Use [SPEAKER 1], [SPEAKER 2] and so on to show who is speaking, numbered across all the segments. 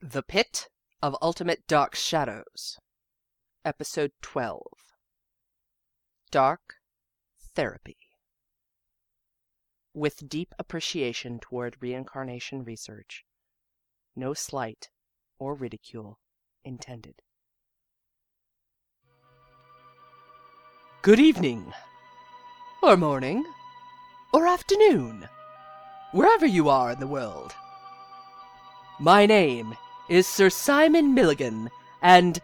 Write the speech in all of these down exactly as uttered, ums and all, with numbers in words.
[SPEAKER 1] The Pit of Ultimate Dark Shadows, Episode twelve. Dark Therapy. With deep appreciation toward reincarnation research, no slight or ridicule intended. Good evening, or morning, or afternoon, wherever you are in the world. My name is Sir Simon Milligan, and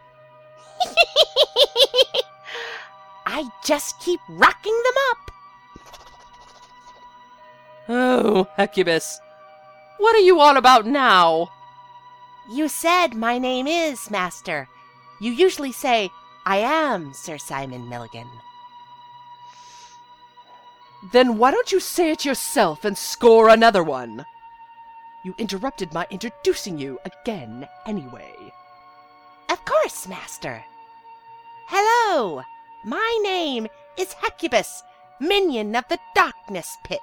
[SPEAKER 2] I just keep rocking them up.
[SPEAKER 1] Oh, Hecubus, what are you on about now?
[SPEAKER 2] You said my name is, Master. You usually say, I am Sir Simon Milligan.
[SPEAKER 1] Then why don't you say it yourself and score another one? You interrupted my introducing you again anyway.
[SPEAKER 2] Of course, Master. Hello, my name is Hecubus, minion of the Darkness Pit.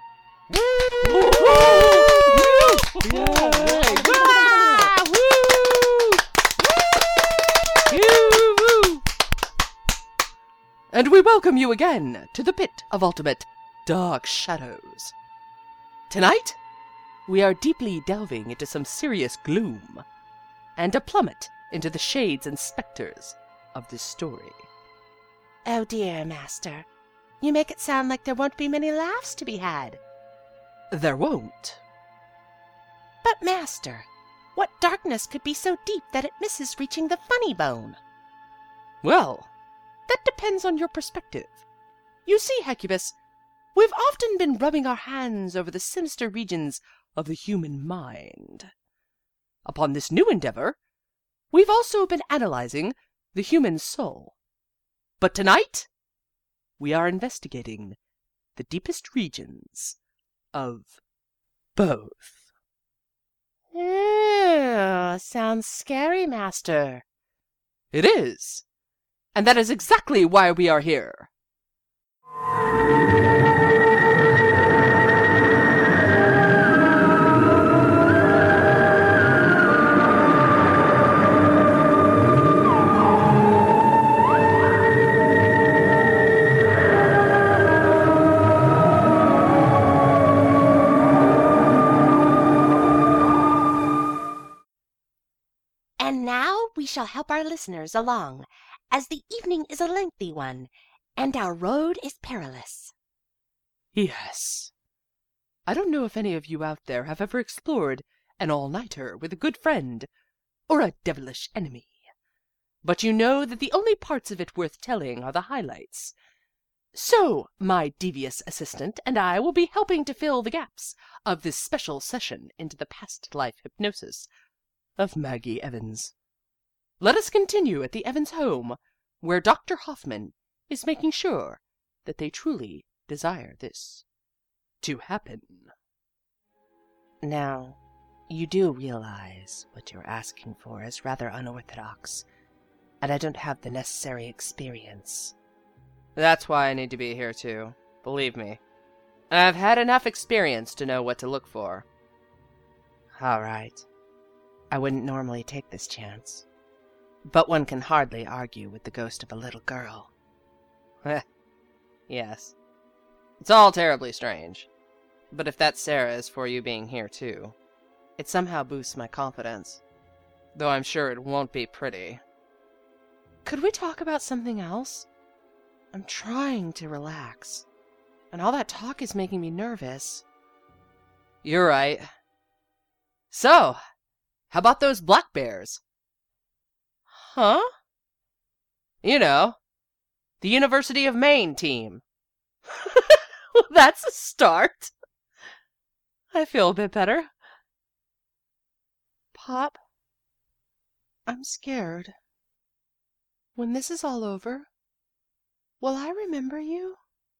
[SPEAKER 1] And we welcome you again to the Pit of Ultimate Dark Shadows. Tonight, we are deeply delving into some serious gloom, and a plummet into the shades and specters of this story.
[SPEAKER 2] Oh dear, Master. You make it sound like there won't be many laughs to be had.
[SPEAKER 1] There won't.
[SPEAKER 2] But, Master, what darkness could be so deep that it misses reaching the funny bone?
[SPEAKER 1] Well, that depends on your perspective. You see, Hecubus, we've often been rubbing our hands over the sinister regions of the human mind. Upon this new endeavor, we've also been analyzing the human soul. But tonight, we are investigating the deepest regions of both.
[SPEAKER 2] Oh, sounds scary, Master.
[SPEAKER 1] It is. And that is exactly why we are here.
[SPEAKER 2] And now we shall help our listeners along, as the evening is a lengthy one, and our road is perilous.
[SPEAKER 1] Yes. I don't know if any of you out there have ever explored an all-nighter with a good friend or a devilish enemy, but you know that the only parts of it worth telling are the highlights. So, my devious assistant and I will be helping to fill the gaps of this special session into the past life hypnosis of Maggie Evans. Let us continue at the Evans home, where Doctor Hoffman is making sure that they truly desire this to happen.
[SPEAKER 2] Now, you do realize what you're asking for is rather unorthodox, and I don't have the necessary experience.
[SPEAKER 1] That's why I need to be here too, believe me. I've had enough experience to know what to look for.
[SPEAKER 2] All right. I wouldn't normally take this chance, but one can hardly argue with the ghost of a little girl.
[SPEAKER 1] Yes. It's all terribly strange. But if that Sarah is for you being here too, it somehow boosts my confidence. Though I'm sure it won't be pretty. Could we talk about something else? I'm trying to relax, and all that talk is making me nervous. You're right. So, how about those black bears? Huh? You know, the University of Maine team. Well, that's a start. I feel a bit better. Pop, I'm scared. When this is all over, will I remember you?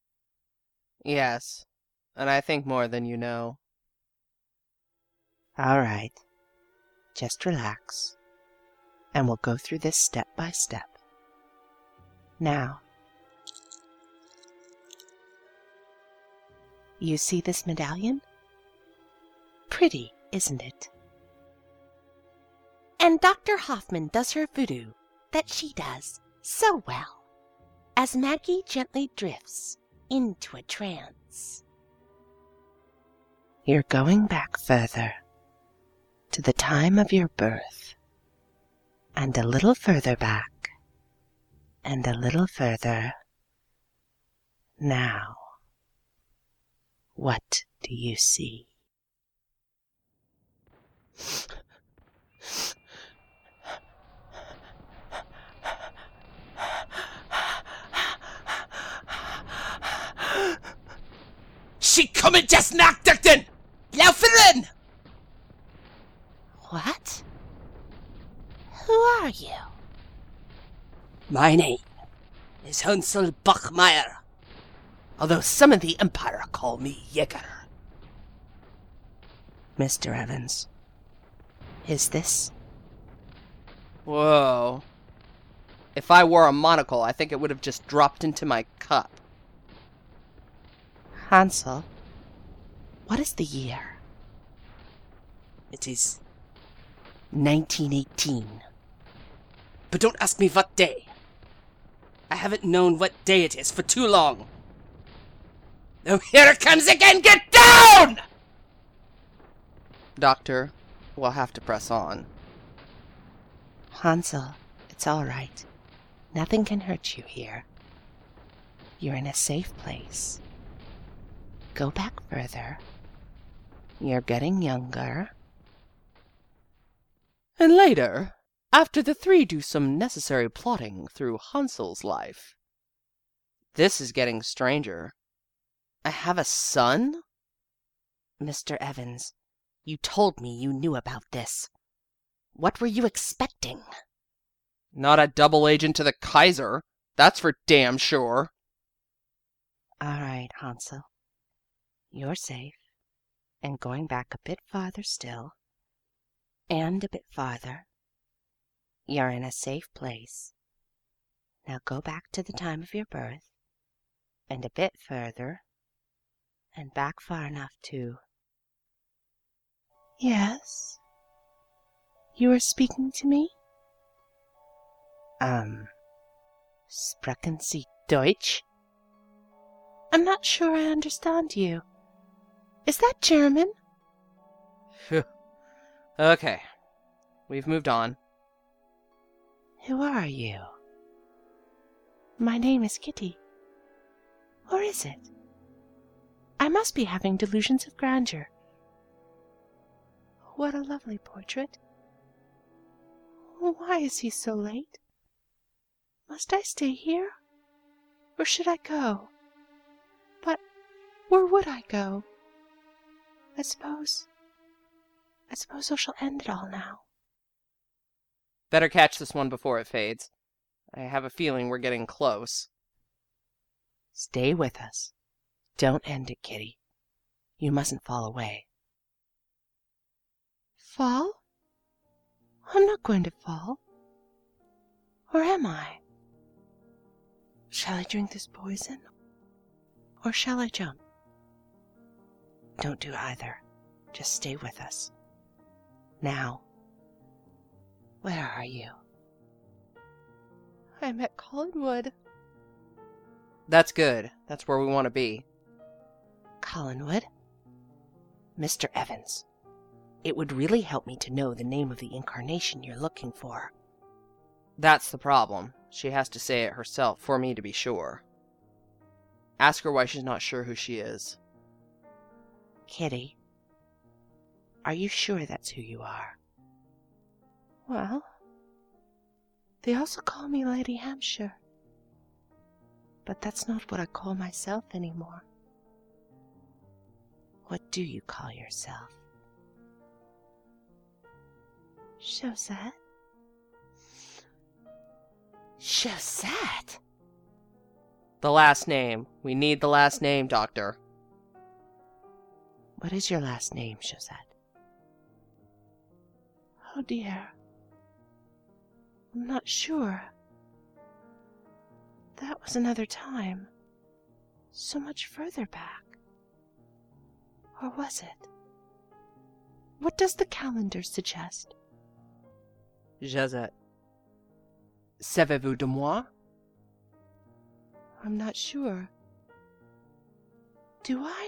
[SPEAKER 1] Yes, and I think more than you know.
[SPEAKER 2] All right. Just relax, and we'll go through this step by step. Now, you see this medallion? Pretty, isn't it? And Doctor Hoffman does her voodoo that she does so well, as Maggie gently drifts into a trance. You're going back further, to the time of your birth, and a little further back, and a little further. Now, what do you see?
[SPEAKER 3] She kommer just nackdakten! Laufen!
[SPEAKER 2] What? Who are you?
[SPEAKER 3] My name is Hansel Bachmeier, although some in the Empire call me Jäger.
[SPEAKER 2] Mister Evans, is this?
[SPEAKER 1] Whoa. If I wore a monocle, I think it would have just dropped into my cup.
[SPEAKER 2] Hansel, what is the year?
[SPEAKER 3] It is nineteen eighteen. But don't ask me what day. I haven't known what day it is for too long. Oh, here it comes again! Get down!
[SPEAKER 1] Doctor, we'll have to press on.
[SPEAKER 2] Hansel, it's all right. Nothing can hurt you here. You're in a safe place. Go back further. You're getting younger.
[SPEAKER 1] And later, after the three do some necessary plotting through Hansel's life. This is getting stranger. I have a son?
[SPEAKER 2] Mister Evans, you told me you knew about this. What were you expecting?
[SPEAKER 1] Not a double agent to the Kaiser. That's for damn sure.
[SPEAKER 2] All right, Hansel. You're safe, and going back a bit farther still, and a bit farther. You're in a safe place. Now go back to the time of your birth, and a bit further, and back far enough to... Yes? You are speaking to me? Um, sprechen Sie Deutsch? I'm not sure I understand you. Is that German?
[SPEAKER 1] Phew. Okay. We've moved on.
[SPEAKER 2] Who are you? My name is Kitty. Or is it? I must be having delusions of grandeur. What a lovely portrait. Why is he so late? Must I stay here? Or should I go? But where would I go? I suppose... I suppose I shall end it all now.
[SPEAKER 1] Better catch this one before it fades. I have a feeling we're getting close.
[SPEAKER 2] Stay with us. Don't end it, Kitty. You mustn't fall away. Fall? I'm not going to fall. Or am I? Shall I drink this poison? Or shall I jump? Don't do either. Just stay with us. Now, where are you? I'm at Collinwood.
[SPEAKER 1] That's good. That's where we want to be.
[SPEAKER 2] Collinwood? Mister Evans, it would really help me to know the name of the incarnation you're looking for.
[SPEAKER 1] That's the problem. She has to say it herself for me to be sure. Ask her why she's not sure who she is.
[SPEAKER 2] Kitty, are you sure that's who you are? Well, they also call me Lady Hampshire. But that's not what I call myself anymore. What do you call yourself? Josette? Josette?
[SPEAKER 1] The last name. We need the last name, Doctor.
[SPEAKER 2] What is your last name, Josette? Oh dear. I'm not sure. That was another time. So much further back. Or was it? What does the calendar suggest?
[SPEAKER 1] Josette. Savez-vous de moi?
[SPEAKER 2] I'm not sure. Do I?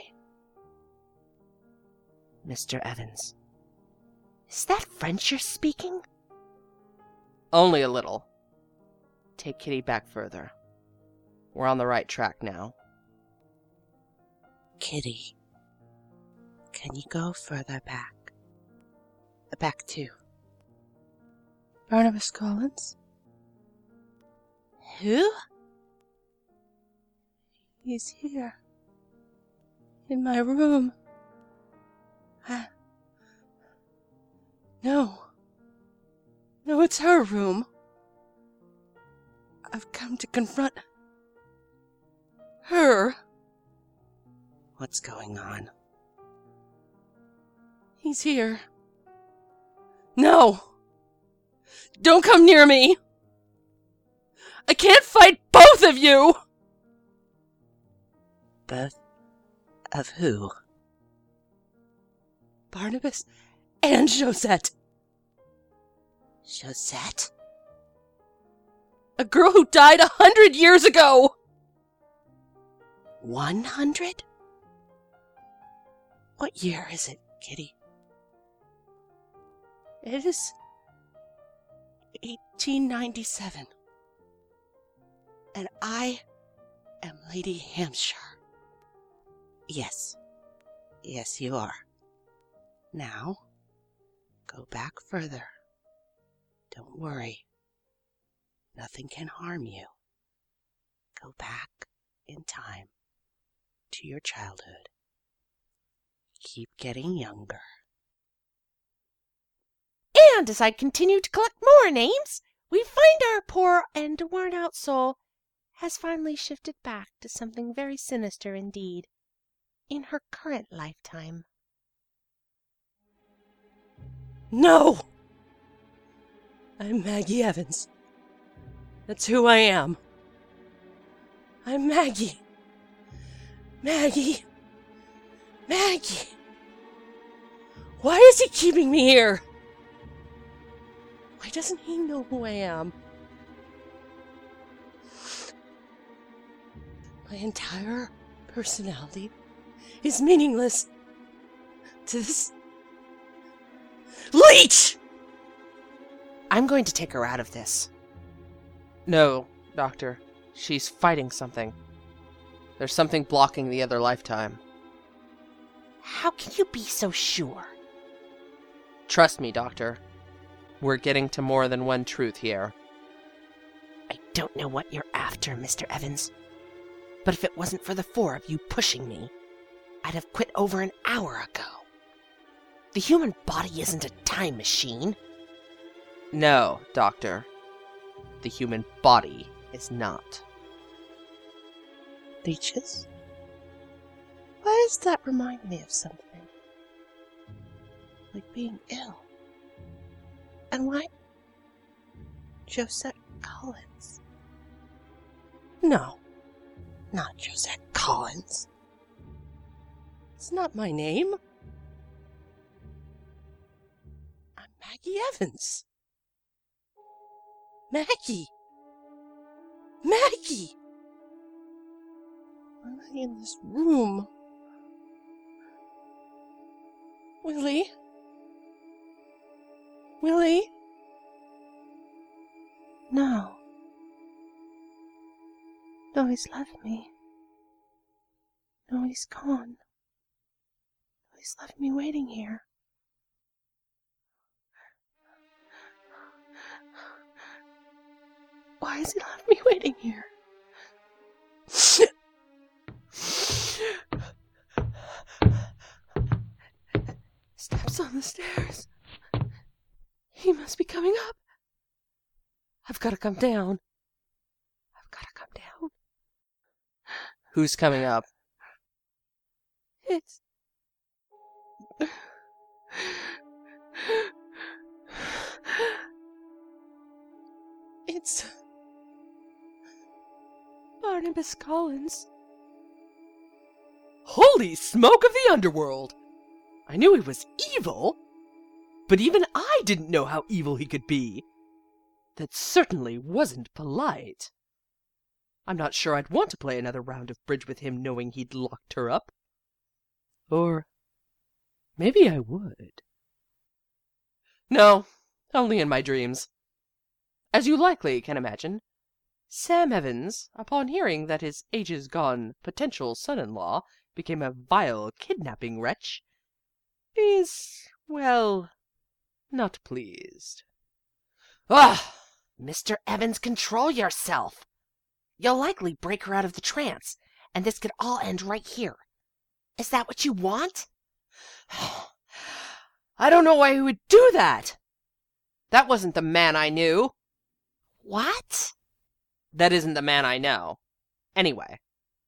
[SPEAKER 2] Mister Evans, is that French you're speaking?
[SPEAKER 1] Only a little. Take Kitty back further. We're on the right track now.
[SPEAKER 2] Kitty, can you go further back? Back to Barnabas Collins? Who? He's here. In my room. I... No. No, it's her room. I've come to confront her. What's going on? He's here. No! Don't come near me! I can't fight both of you! Both of who? Barnabas and Josette. Josette? A girl who died a hundred years ago! One hundred? What year is it, Kitty? It is eighteen ninety-seven. And I am Lady Hampshire. Yes. Yes, you are. Now, go back further. Don't worry. Nothing can harm you. Go back in time to your childhood. Keep getting younger.
[SPEAKER 4] And as I continue to collect more names, we find our poor and worn-out soul has finally shifted back to something very sinister indeed in her current lifetime.
[SPEAKER 2] No! I'm Maggie Evans. That's who I am. I'm Maggie. Maggie. Maggie. Why is he keeping me here? Why doesn't he know who I am? My entire personality is meaningless to this leech!
[SPEAKER 1] I'm going to take her out of this. No, Doctor. She's fighting something. There's something blocking the other lifetime.
[SPEAKER 4] How can you be so sure?
[SPEAKER 1] Trust me, Doctor. We're getting to more than one truth here.
[SPEAKER 4] I don't know what you're after, Mister Evans. But if it wasn't for the four of you pushing me, I'd have quit over an hour ago. The human body isn't a time machine.
[SPEAKER 1] No, Doctor. The human body is not.
[SPEAKER 2] Leeches? Why does that remind me of something? Like being ill. And why? Josette Collins. No, not Josette Collins. It's not my name. I'm Maggie Evans. Maggie! Maggie! Why am I in this room? Willie? Willie? No. No, he's left me. No, he's gone. No, he's left me waiting here. Why has he left me waiting here? Steps on the stairs. He must be coming up. I've got to come down. I've got to come down.
[SPEAKER 1] Who's coming up?
[SPEAKER 2] It's... It's... Barnabas Collins.
[SPEAKER 1] Holy smoke of the underworld! I knew he was evil, but even I didn't know how evil he could be. That certainly wasn't polite. I'm not sure I'd want to play another round of bridge with him knowing he'd locked her up. Or maybe I would. No, only in my dreams. As you likely can imagine, Sam Evans, upon hearing that his ages-gone potential son-in-law became a vile kidnapping wretch, is, well, not pleased.
[SPEAKER 4] Ugh! Mister Evans, control yourself. You'll likely break her out of the trance, and this could all end right here. Is that what you want?
[SPEAKER 1] I don't know why he would do that. That wasn't the man I knew.
[SPEAKER 4] What?
[SPEAKER 1] That isn't the man I know. Anyway.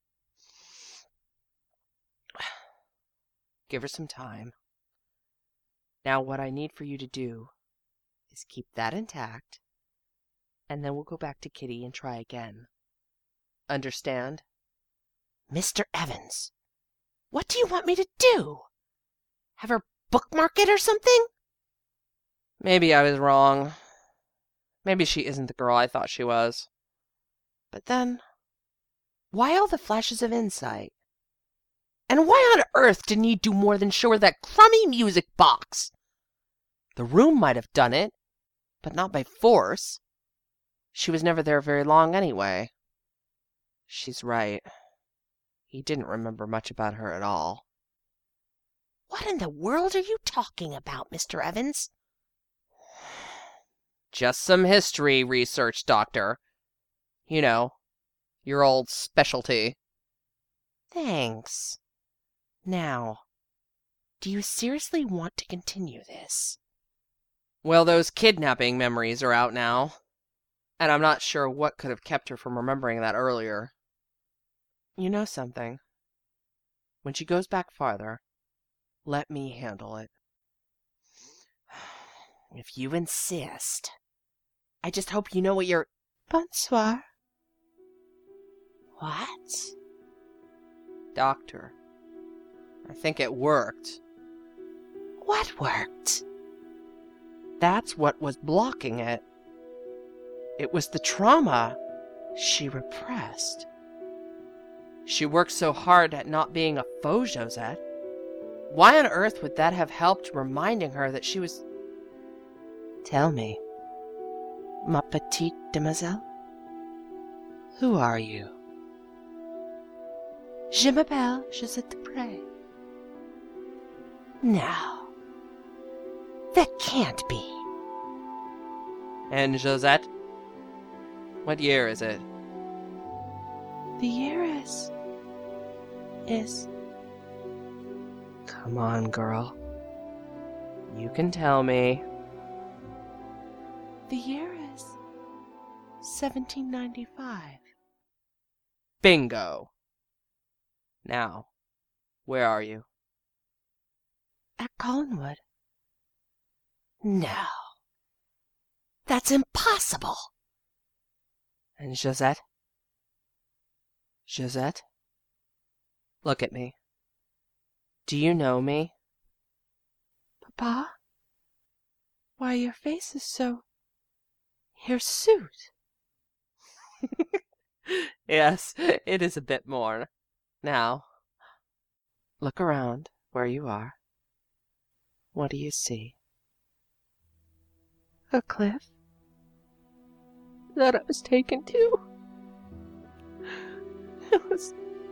[SPEAKER 1] Give her some time. Now what I need for you to do is keep that intact, and then we'll go back to Kitty and try again. Understand?
[SPEAKER 4] Mister Evans, what do you want me to do? Have her bookmark it or something?
[SPEAKER 1] Maybe I was wrong. Maybe she isn't the girl I thought she was. But then, why all the flashes of insight? And why on earth didn't he do more than show her that crummy music box? The room might have done it, but not by force. She was never there very long anyway. She's right. He didn't remember much about her at all.
[SPEAKER 4] What in the world are you talking about, Mister Evans?
[SPEAKER 1] Just some history research, Doctor. You know, your old specialty.
[SPEAKER 4] Thanks. Now, do you seriously want to continue this?
[SPEAKER 1] Well, those kidnapping memories are out now, and I'm not sure what could have kept her from remembering that earlier. You know something? When she goes back farther, let me handle it.
[SPEAKER 4] If you insist. I just hope you know what you're...
[SPEAKER 2] Bonsoir.
[SPEAKER 4] What?
[SPEAKER 1] Doctor, I think it worked.
[SPEAKER 4] What worked?
[SPEAKER 1] That's what was blocking it. It was the trauma she repressed. She worked so hard at not being a faux Josette. Why on earth would that have helped reminding her that she was...
[SPEAKER 2] Tell me, ma petite demoiselle, who are you? Je m'appelle Josette Dupre.
[SPEAKER 4] No. That can't be.
[SPEAKER 1] And Josette? What year is it?
[SPEAKER 2] The year is... is...
[SPEAKER 1] Come on, girl. You can tell me.
[SPEAKER 2] The year is... seventeen ninety-five.
[SPEAKER 1] Bingo. Now, where are you?
[SPEAKER 2] At Collinwood.
[SPEAKER 4] No. That's impossible.
[SPEAKER 1] And Josette? Josette? Look at me. Do you know me?
[SPEAKER 2] Papa? Why, your face is so... hirsute.
[SPEAKER 1] Yes, it is a bit more. Now, look around where you are. What do you see?
[SPEAKER 2] A cliff that I was taken to. It was...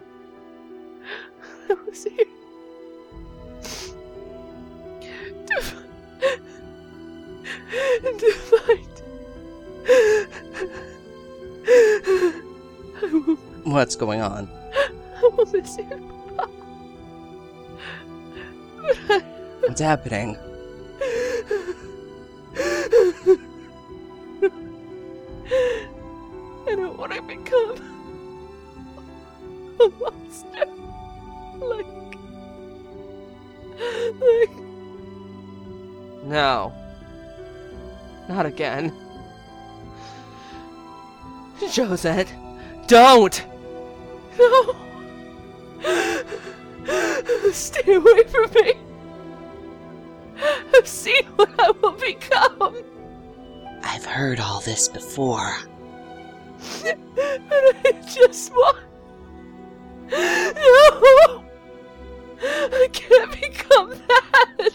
[SPEAKER 2] it was here. To, to fight. I will,
[SPEAKER 1] What's going on?
[SPEAKER 2] I will miss you, Papa. But I...
[SPEAKER 1] What's happening?
[SPEAKER 2] I don't want to become a monster. Like... like...
[SPEAKER 1] No. Not again. Josette, don't!
[SPEAKER 2] No! Stay away from me! I've seen what I will become!
[SPEAKER 4] I've heard all this before.
[SPEAKER 1] And I just want... No! I can't become that!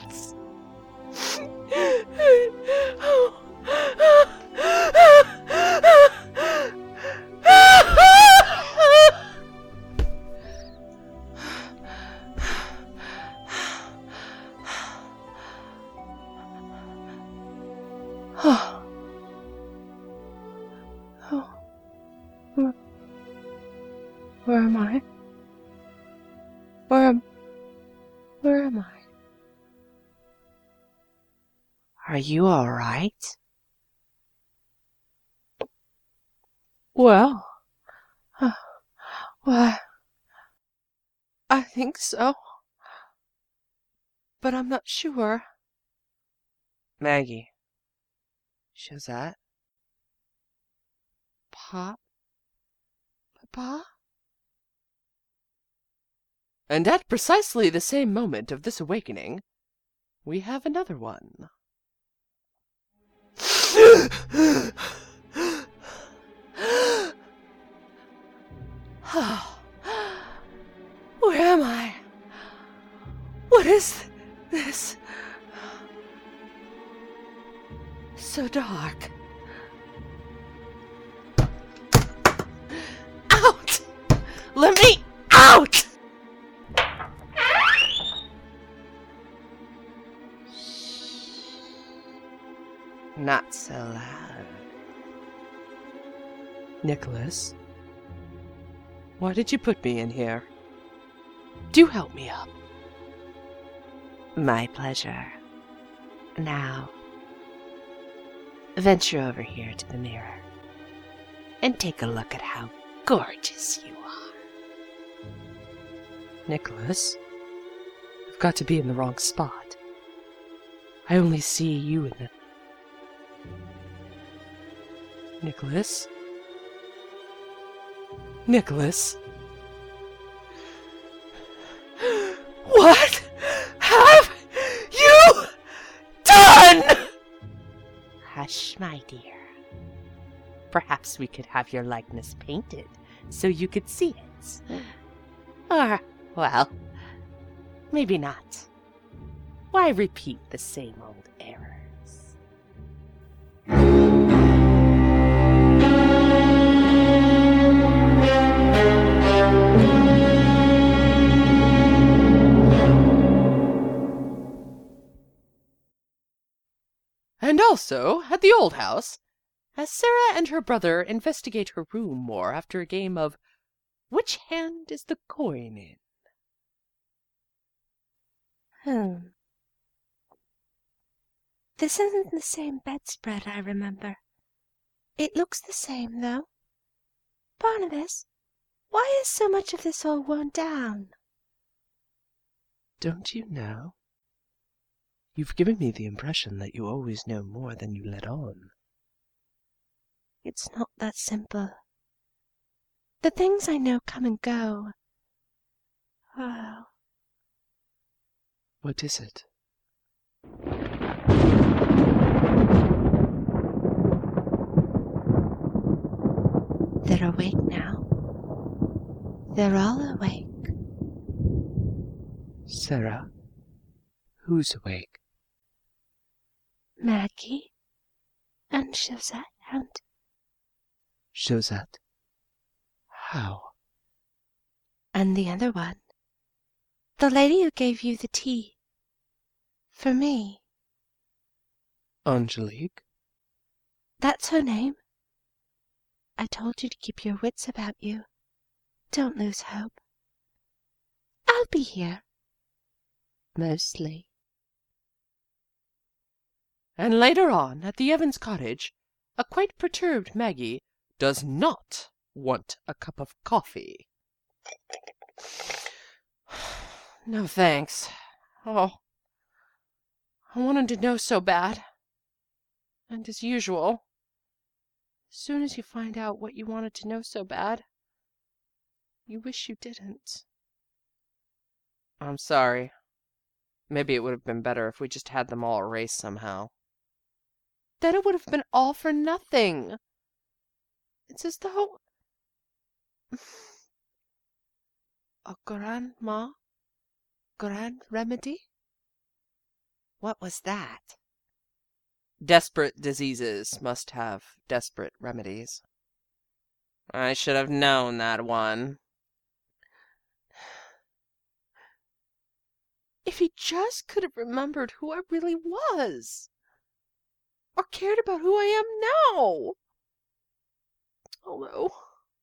[SPEAKER 2] Oh. Oh. Where, where am I? Where am... Where am I?
[SPEAKER 4] Are you all right?
[SPEAKER 2] Well... Uh, why... I think so. But I'm not sure.
[SPEAKER 1] Maggie. Shazette?
[SPEAKER 2] Pop? Papa?
[SPEAKER 1] And at precisely the same moment of this awakening, we have another one.
[SPEAKER 2] Where am I? What is this? So dark.
[SPEAKER 1] Out! Let me out! Not so loud. Nicholas, why did you put me in here? Do help me up.
[SPEAKER 4] My pleasure. Now, venture over here to the mirror and take a look at how gorgeous you are.
[SPEAKER 1] Nicholas, I've got to be in the wrong spot. I only see you in the... Nicholas? Nicholas? What have you done?
[SPEAKER 4] Hush, my dear. Perhaps we could have your likeness painted so you could see it. Or, well, maybe not. Why repeat the same old errors?
[SPEAKER 1] And also, at the old house, as Sarah and her brother investigate her room more after a game of Which Hand is the Coin in?
[SPEAKER 2] Hmm. This isn't the same bedspread I remember. It looks the same, though. Barnabas, why is so much of this all worn down?
[SPEAKER 1] Don't you know? You've given me the impression that you always know more than you let on.
[SPEAKER 2] It's not that simple. The things I know come and go. Oh.
[SPEAKER 1] What is it?
[SPEAKER 2] They're awake now. They're all awake.
[SPEAKER 1] Sarah, who's awake?
[SPEAKER 2] Maggie and Josette and...
[SPEAKER 1] Josette? How?
[SPEAKER 2] And the other one. The lady who gave you the tea. For me.
[SPEAKER 1] Angelique?
[SPEAKER 2] That's her name. I told you to keep your wits about you. Don't lose hope. I'll be here. Mostly.
[SPEAKER 1] And later on, at the Evans cottage, a quite perturbed Maggie does not want a cup of coffee. No thanks. Oh, I wanted to know so bad. And as usual, as soon as you find out what you wanted to know so bad, you wish you didn't. I'm sorry. Maybe it would have been better if we just had them all erased somehow. then it would have been all for nothing. It's as though a grandma, grand remedy?
[SPEAKER 2] What was that?
[SPEAKER 1] Desperate diseases must have desperate remedies. I should have known that one. If he just could have remembered who I really was, or cared about who I am now. Although,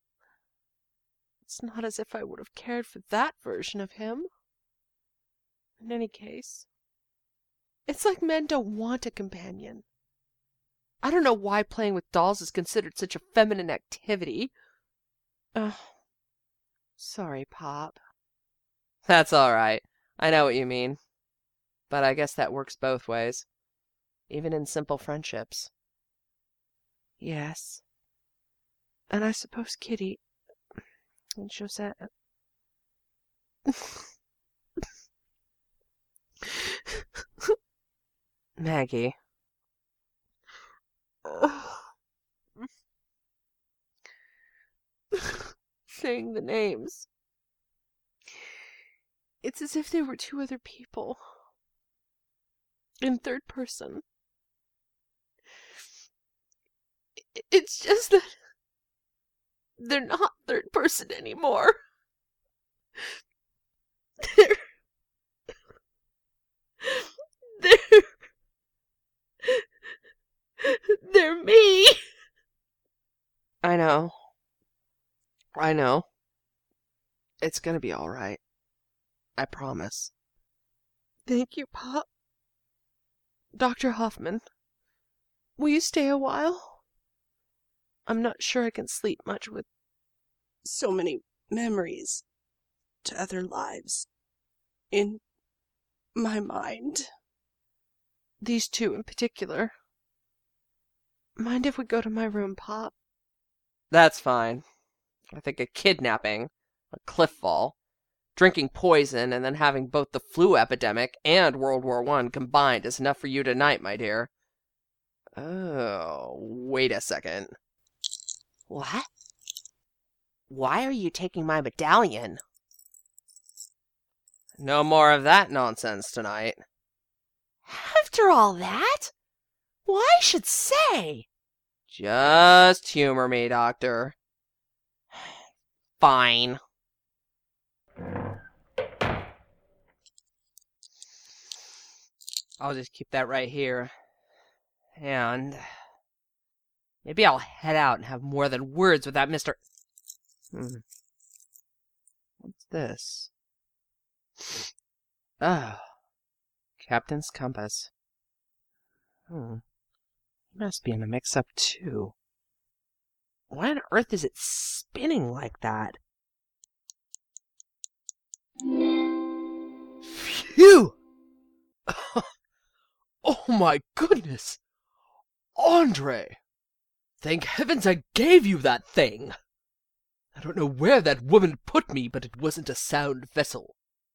[SPEAKER 1] it's not as if I would have cared for that version of him. In any case, it's like men don't want a companion. I don't know why playing with dolls is considered such a feminine activity. Ugh. Sorry, Pop. That's all right. I know what you mean. But I guess that works both ways. Even in simple friendships. Yes. And I suppose Kitty and Josette. Maggie. Saying the names. It's as if they were two other people. In third person. It's just that they're not third person anymore. They're... They're... They're me. I know. I know. It's gonna be all right. I promise. Thank you, Pop. Doctor Hoffman, will you stay a while? I'm not sure I can sleep much with so many memories to other lives in my mind. These two in particular. Mind if we go to my room, Pop? That's fine. I think a kidnapping, a cliff fall, drinking poison, and then having both the flu epidemic and World War One combined is enough for you tonight, my dear. Oh, wait a second.
[SPEAKER 2] What? Why are you taking my medallion?
[SPEAKER 1] No more of that nonsense tonight.
[SPEAKER 2] After all that? Well, I should say.
[SPEAKER 1] Just humor me, Doctor. Fine. I'll just keep that right here. And maybe I'll head out and have more than words with that Mister Hmm. What's this? Oh. Captain's compass. Hmm. He must be in a mix-up, too. Why on earth is it spinning like that? Phew! Oh my goodness! Andre! Thank heavens I gave you that thing! I don't know where that woman put me, but it wasn't a sound vessel.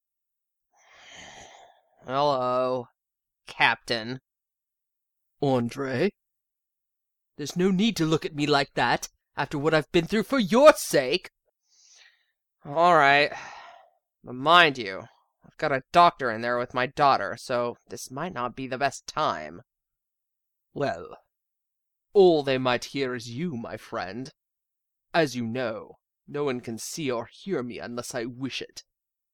[SPEAKER 1] Hello, Captain. Andre? There's no need to look at me like that, after what I've been through for your sake! All right. But mind you, I've got a doctor in there with my daughter, so this might not be the best time. Well, all they might hear is you, my friend. As you know, no one can see or hear me unless I wish it.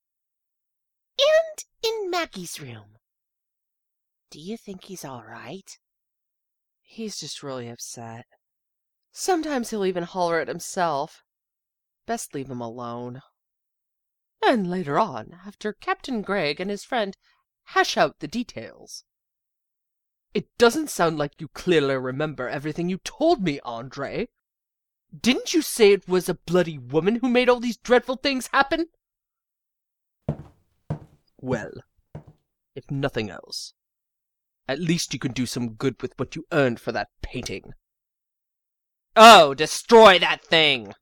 [SPEAKER 2] And in Maggie's room. Do you think he's all right?
[SPEAKER 1] He's just really upset. Sometimes he'll even holler at himself. Best leave him alone. And later on, after Captain Gregg and his friend hash out the details. It doesn't sound like you clearly remember everything you told me, Andre. Didn't you say it was a bloody woman who made all these dreadful things happen? Well, if nothing else, at least you can do some good with what you earned for that painting. Oh, destroy that thing!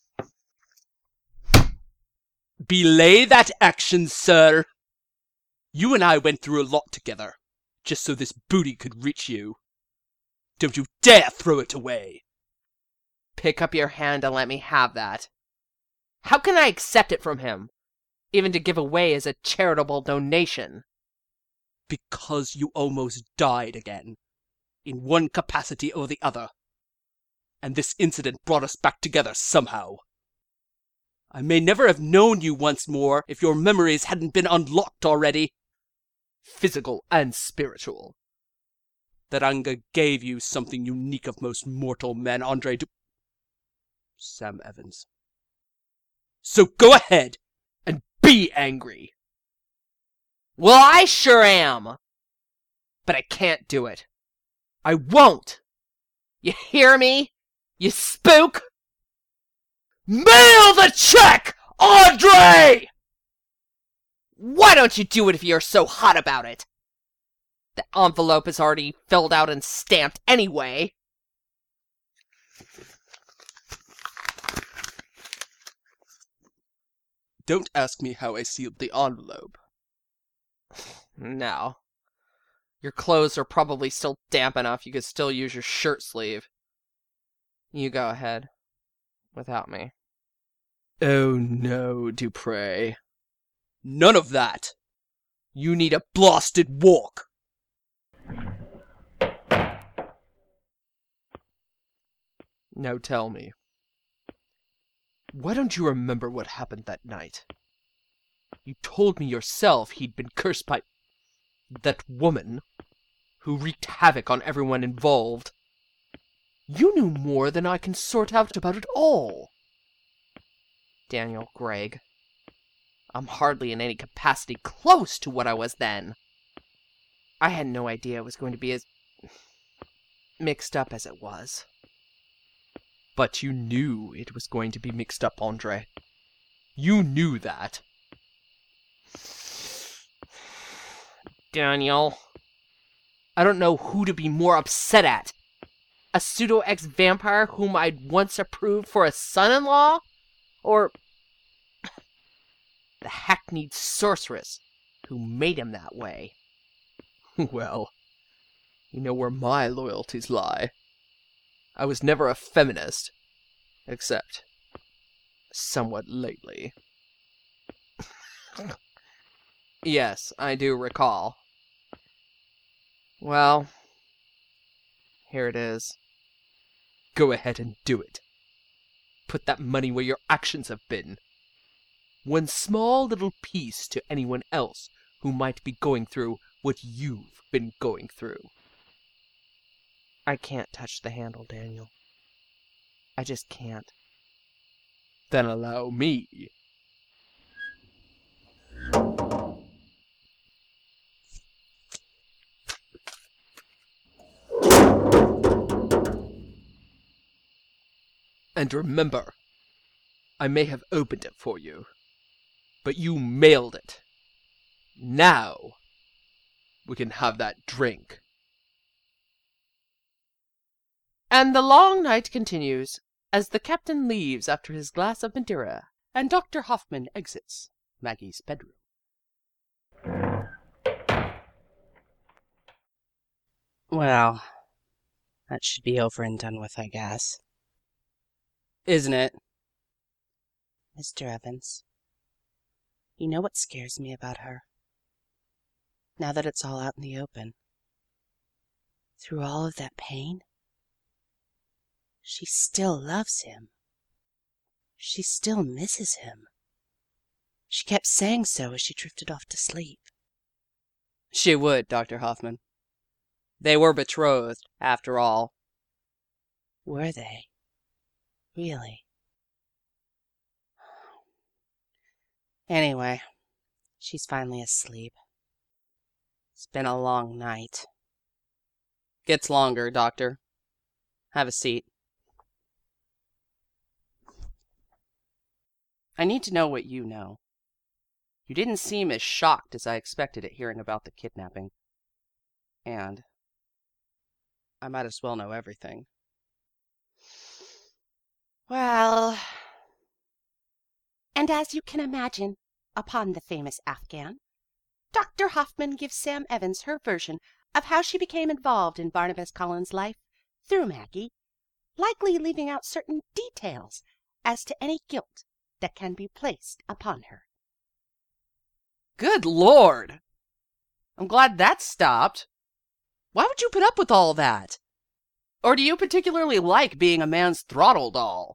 [SPEAKER 1] Belay that action, sir.
[SPEAKER 3] You and I went through a lot together, just so this booty could reach you. Don't you dare throw it away!
[SPEAKER 1] Pick up your hand and let me have that. How can I accept it from him, even to give away as a charitable donation?
[SPEAKER 3] Because you almost died again, in one capacity or the other. And this incident brought us back together somehow. I may never have known you once more if your memories hadn't been unlocked already.
[SPEAKER 1] Physical and spiritual.
[SPEAKER 3] That anger gave you something unique of most mortal men, Andre Du... Sam Evans. So go ahead and be angry.
[SPEAKER 1] Well, I sure am. But I can't do it. I won't. You hear me? You spook? Mail the check, Andre! Why don't you do it if you're so hot about it? The envelope is already filled out and stamped anyway.
[SPEAKER 3] Don't ask me how I sealed the envelope.
[SPEAKER 1] No. Your clothes are probably still damp enough you could still use your shirt sleeve. You go ahead. Without me.
[SPEAKER 3] Oh no, Dupre. None of that. You need a blasted walk.
[SPEAKER 1] Now tell me. Why don't you remember what happened that night? You told me yourself he'd been cursed by that woman who wreaked havoc on everyone involved. You knew more than I can sort out about it all. Daniel Gregg, I'm hardly in any capacity close to what I was then. I had no idea it was going to be as mixed up as it was. But you knew it was going to be mixed up, Andre. You knew that. Daniel, I don't know who to be more upset at. A pseudo-ex-vampire whom I'd once approved for a son-in-law? Or the hackneyed sorceress who made him that way? Well, you know where my loyalties lie. I was never a feminist, except somewhat lately. Yes, I do recall. Well, here it is. Go ahead and do it. Put that money where your actions have been. One small little piece to anyone else who might be going through what you've been going through. I can't touch the handle, Daniel. I just can't. Then allow me. And remember, I may have opened it for you, but you mailed it. Now, we can have that drink. And the long night continues, as the captain leaves after his glass of Madeira,
[SPEAKER 3] and Doctor Hoffman exits Maggie's bedroom.
[SPEAKER 4] Well, that should be over and done with, I guess.
[SPEAKER 3] Isn't it?
[SPEAKER 2] Mister Evans, you know what scares me about her? Now that it's all out in the open. Through all of that pain, she still loves him. She still misses him. She kept saying so as she drifted off to sleep.
[SPEAKER 3] She would, Doctor Hoffman. They were betrothed, after all.
[SPEAKER 2] Were they? Really? Anyway, she's finally asleep. It's been a long night.
[SPEAKER 3] Gets longer, Doctor. Have a seat. I need to know what you know. You didn't seem as shocked as I expected at hearing about the kidnapping. And I might as well know everything.
[SPEAKER 2] Well, and as you can imagine, upon the famous Afghan, Doctor Hoffman gives Sam Evans her version of how she became involved in Barnabas Collins' life through Maggie, likely leaving out certain details as to any guilt that can be placed upon her.
[SPEAKER 1] Good Lord! I'm glad that stopped. Why would you put up with all that? Or do you particularly like being a man's throttle doll?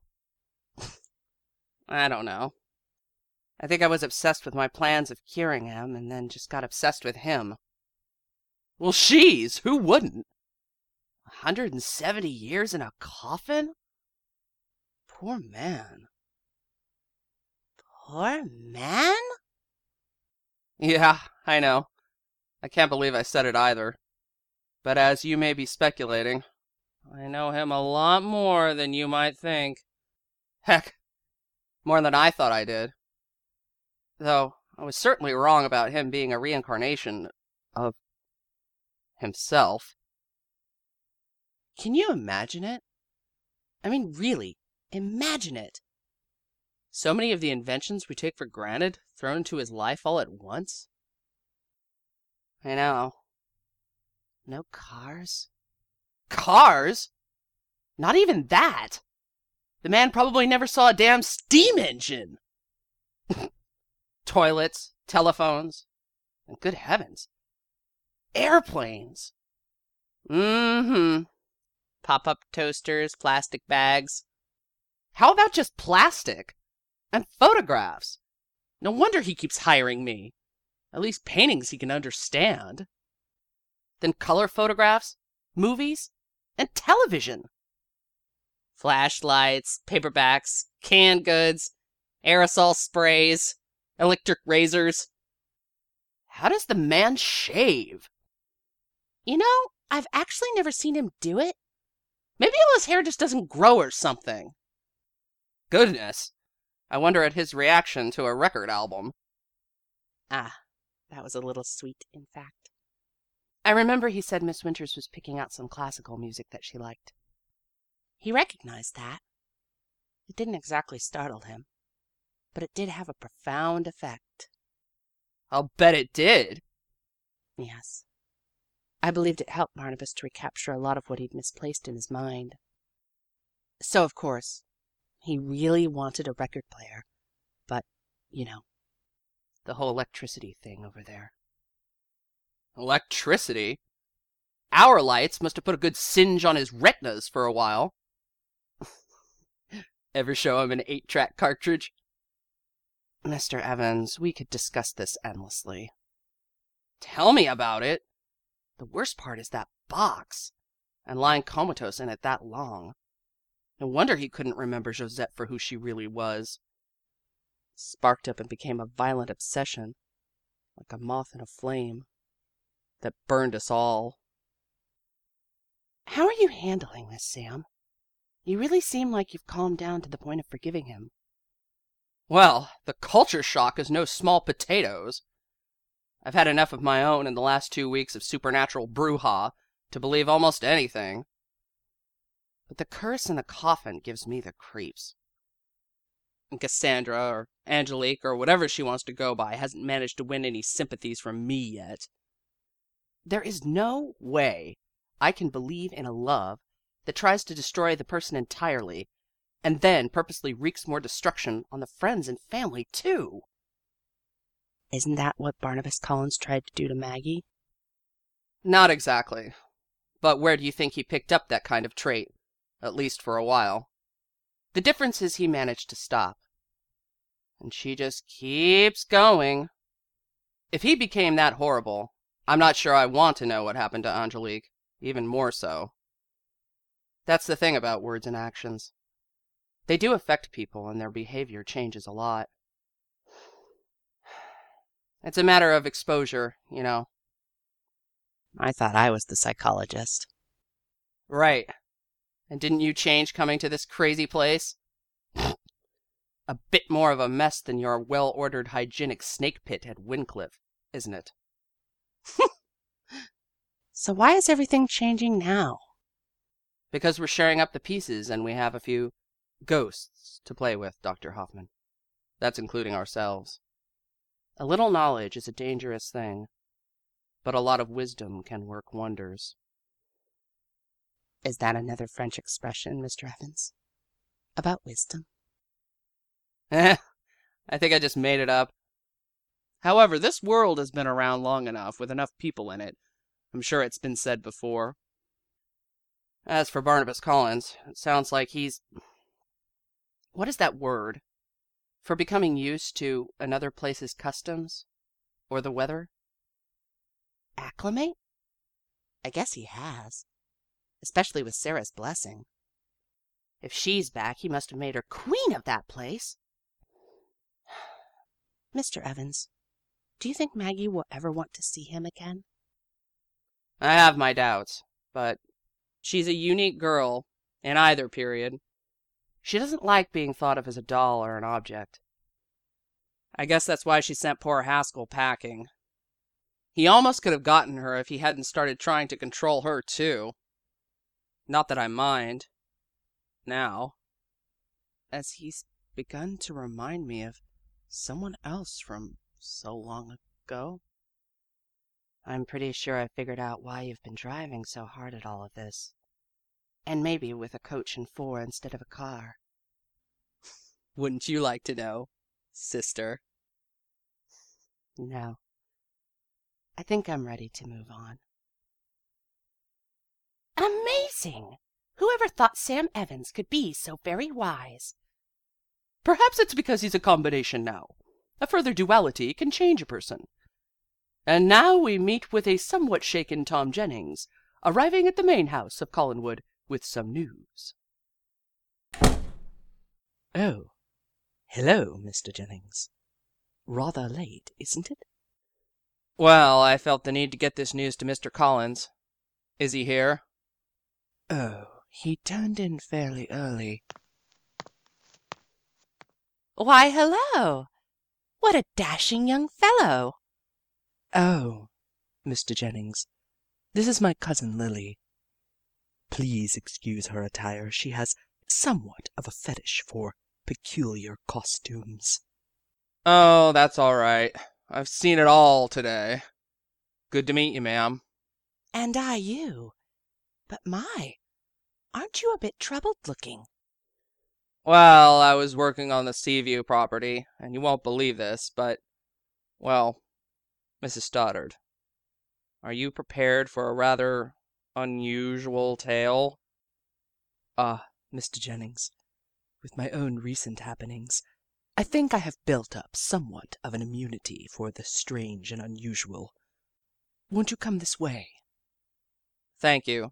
[SPEAKER 1] I don't know. I think I was obsessed with my plans of curing him, and then just got obsessed with him. Well, she's, who wouldn't? one hundred seventy years in a coffin? Poor man.
[SPEAKER 2] Poor man?
[SPEAKER 1] Yeah, I know. I can't believe I said it either. But as you may be speculating, I know him a lot more than you might think. Heck, more than I thought I did. Though, I was certainly wrong about him being a reincarnation of himself. Can you imagine it? I mean, really, imagine it. So many of the inventions we take for granted thrown into his life all at once. I know. No cars? Cars? Not even that! The man probably never saw a damn steam engine! Toilets, telephones, and good heavens, airplanes! Mm-hmm. Pop-up toasters, plastic bags. How about just plastic? And photographs? No wonder he keeps hiring me. At least paintings he can understand. Then color photographs, movies, and television. Flashlights, paperbacks, canned goods, aerosol sprays, electric razors. How does the man shave?
[SPEAKER 2] You know, I've actually never seen him do it.
[SPEAKER 1] Maybe all his hair just doesn't grow or something. Goodness. I wonder at his reaction to a record album.
[SPEAKER 2] Ah, that was a little sweet, in fact.
[SPEAKER 1] I remember he said Miss Winters was picking out some classical music that she liked.
[SPEAKER 2] He recognized that. It didn't exactly startle him, but it did have a profound effect.
[SPEAKER 1] I'll bet it did.
[SPEAKER 2] Yes. I believed it helped Barnabas to recapture a lot of what he'd misplaced in his mind. So, of course, he really wanted a record player, but, you know,
[SPEAKER 1] the whole electricity thing over there. Electricity? Our lights must have put a good singe on his retinas for a while. Ever show him an eight-track cartridge? Mister Evans, we could discuss this endlessly. Tell me about it. The worst part is that box, and lying comatose in it that long. No wonder he couldn't remember Josette for who she really was. Sparked up and became a violent obsession, like a moth in a flame, that burned us all.
[SPEAKER 2] How are you handling this, Sam? You really seem like you've calmed down to the point of forgiving him.
[SPEAKER 1] Well, the culture shock is no small potatoes. I've had enough of my own in the last two weeks of supernatural brouhaha to believe almost anything. But the curse in the coffin gives me the creeps. And Cassandra, or Angelique, or whatever she wants to go by, hasn't managed to win any sympathies from me yet. There is no way I can believe in a love that tries to destroy the person entirely, and then purposely wreaks more destruction on the friends and family, too.
[SPEAKER 2] Isn't that what Barnabas Collins tried to do to Maggie?
[SPEAKER 1] Not exactly. But where do you think he picked up that kind of trait? At least for a while. The difference is he managed to stop. And she just keeps going. If he became that horrible, I'm not sure I want to know what happened to Angelique, even more so. That's the thing about words and actions. They do affect people, and their behavior changes a lot. It's a matter of exposure, you know.
[SPEAKER 2] I thought I was the psychologist.
[SPEAKER 1] Right. And didn't you change coming to this crazy place? A bit more of a mess than your well-ordered hygienic snake pit at Wincliffe, isn't it?
[SPEAKER 2] So why is everything changing now?
[SPEAKER 1] Because we're sharing up the pieces and we have a few ghosts to play with, Doctor Hoffman. That's including ourselves.
[SPEAKER 3] A little knowledge is a dangerous thing, but a lot of wisdom can work wonders.
[SPEAKER 2] Is that another French expression, Mister Evans? About wisdom?
[SPEAKER 3] Eh, I think I just made it up. However, this world has been around long enough with enough people in it. I'm sure it's been said before. As for Barnabas Collins, it sounds like he's... What is that word? For becoming used to another place's customs? Or the weather?
[SPEAKER 2] Acclimate? I guess he has. Especially with Sarah's blessing.
[SPEAKER 4] If she's back, he must have made her queen of that place.
[SPEAKER 2] Mister Evans, do you think Maggie will ever want to see him again?
[SPEAKER 3] I have my doubts, but she's a unique girl in either period. She doesn't like being thought of as a doll or an object. I guess that's why she sent poor Haskell packing. He almost could have gotten her if he hadn't started trying to control her, too. Not that I mind. Now. As he's begun to remind me of someone else from so long ago.
[SPEAKER 4] I'm pretty sure I figured out why you've been driving so hard at all of this. And maybe with a coach and four instead of a car.
[SPEAKER 3] Wouldn't you like to know, sister?
[SPEAKER 4] No. I think I'm ready to move on. Amazing! Whoever thought Sam Evans could be so very wise?
[SPEAKER 3] Perhaps it's because he's a combination now. A further duality can change a person. And now we meet with a somewhat shaken Tom Jennings, arriving at the main house of Collinwood with some news.
[SPEAKER 5] Oh, hello, Mister Jennings. Rather late, isn't it?
[SPEAKER 3] Well, I felt the need to get this news to Mister Collins. Is he here?
[SPEAKER 5] Oh, he turned in fairly early.
[SPEAKER 4] Why, hello! What a dashing young fellow!
[SPEAKER 5] Oh, Mister Jennings, this is my cousin Lily. Please excuse her attire. She has somewhat of a fetish for peculiar costumes.
[SPEAKER 3] Oh, that's all right. I've seen it all today. Good to meet you, ma'am.
[SPEAKER 4] And I you. But my, aren't you a bit troubled looking?
[SPEAKER 3] Well, I was working on the Seaview property, and you won't believe this, but, well, Missus Stoddard, are you prepared for a rather unusual tale?
[SPEAKER 5] Ah, uh, Mister Jennings, with my own recent happenings, I think I have built up somewhat of an immunity for the strange and unusual. Won't you come this way?
[SPEAKER 3] Thank you.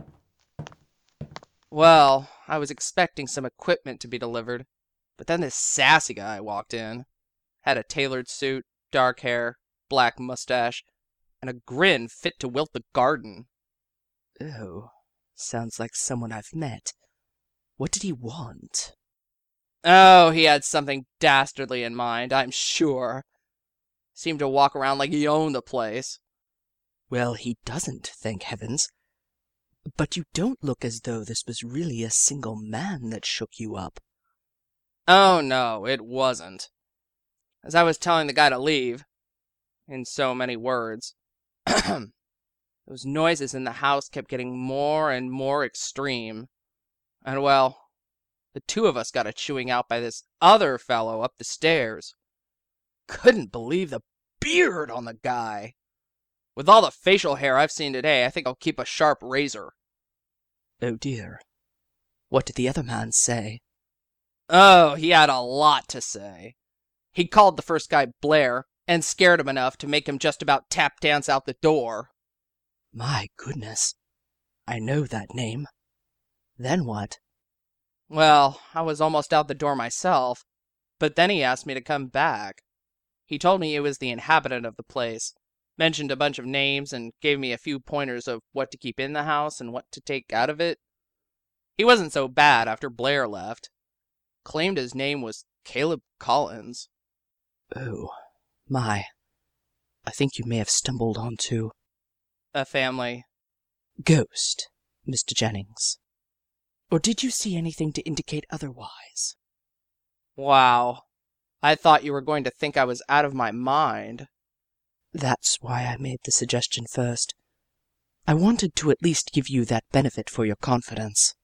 [SPEAKER 3] Well, I was expecting some equipment to be delivered, but then this sassy guy walked in. Had a tailored suit, dark hair, black mustache, and a grin fit to wilt the garden.
[SPEAKER 5] Oh, sounds like someone I've met. What did he want?
[SPEAKER 3] Oh, he had something dastardly in mind, I'm sure. Seemed to walk around like he owned the place.
[SPEAKER 5] Well, he doesn't, thank heavens. But you don't look as though this was really a single man that shook you up.
[SPEAKER 3] Oh, no, it wasn't. As I was telling the guy to leave, in so many words, those noises in the house kept getting more and more extreme. And, well, the two of us got a chewing out by this other fellow up the stairs. Couldn't believe the beard on the guy. With all the facial hair I've seen today, I think I'll keep a sharp razor.
[SPEAKER 5] Oh dear. What did the other man say?
[SPEAKER 3] Oh, he had a lot to say. He called the first guy Blair, and scared him enough to make him just about tap dance out the door.
[SPEAKER 5] My goodness. I know that name. Then what?
[SPEAKER 3] Well, I was almost out the door myself, but then he asked me to come back. He told me he was the inhabitant of the place. Mentioned a bunch of names and gave me a few pointers of what to keep in the house and what to take out of it. He wasn't so bad after Blair left. Claimed his name was Caleb Collins.
[SPEAKER 5] Oh, my. I think you may have stumbled onto
[SPEAKER 3] a family
[SPEAKER 5] ghost, Mister Jennings. Or did you see anything to indicate otherwise?
[SPEAKER 3] Wow.
[SPEAKER 1] I thought you were going to think I was out of my mind.
[SPEAKER 5] That's why I made the suggestion first. I wanted to at least give you that benefit for your confidence.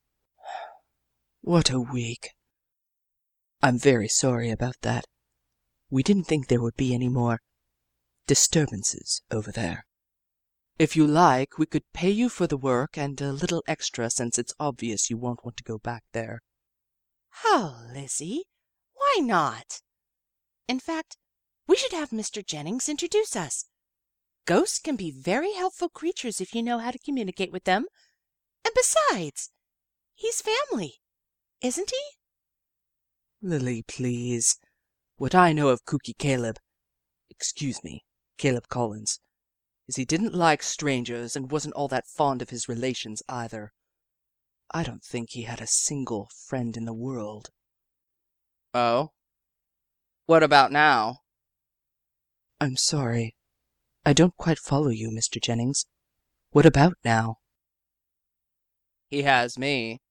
[SPEAKER 5] What a week. I'm very sorry about that. We didn't think there would be any more disturbances over there. If you like, we could pay you for the work and a little extra since it's obvious you won't want to go back there.
[SPEAKER 4] Oh, Lizzie, why not? In fact, we should have Mister Jennings introduce us. Ghosts can be very helpful creatures if you know how to communicate with them. And besides, he's family, isn't he?
[SPEAKER 5] Lily, please. What I know of Kooky Caleb, excuse me, Caleb Collins, is he didn't like strangers and wasn't all that fond of his relations either. I don't think he had a single friend in the world.
[SPEAKER 1] Oh? What about now?
[SPEAKER 5] I'm sorry. I don't quite follow you, Mister Jennings. What about now?
[SPEAKER 1] He has me.